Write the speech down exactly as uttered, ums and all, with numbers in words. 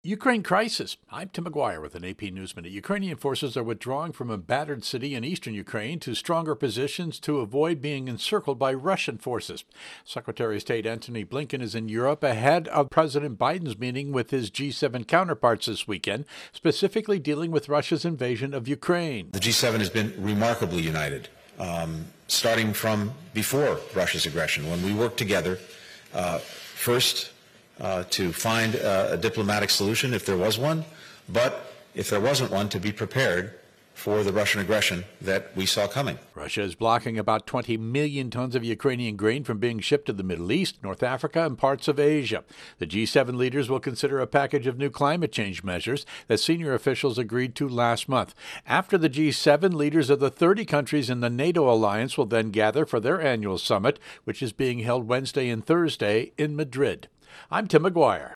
Ukraine crisis. I'm Tim McGuire with an A P News Minute. Ukrainian forces are withdrawing from a battered city in eastern Ukraine to stronger positions to avoid being encircled by Russian forces. Secretary of State Antony Blinken is in Europe ahead of President Biden's meeting with his G seven counterparts this weekend, specifically dealing with Russia's invasion of Ukraine. The G seven has been remarkably united, um, starting from before Russia's aggression, when we worked together, uh, first Uh, to find uh, a diplomatic solution if there was one, but if there wasn't one, to be prepared for the Russian aggression that we saw coming. Russia is blocking about twenty million tons of Ukrainian grain from being shipped to the Middle East, North Africa, and parts of Asia. The G seven leaders will consider a package of new climate change measures that senior officials agreed to last month. After the G seven, leaders of the thirty countries in the NATO alliance will then gather for their annual summit, which is being held Wednesday and Thursday in Madrid. I'm Tim McGuire.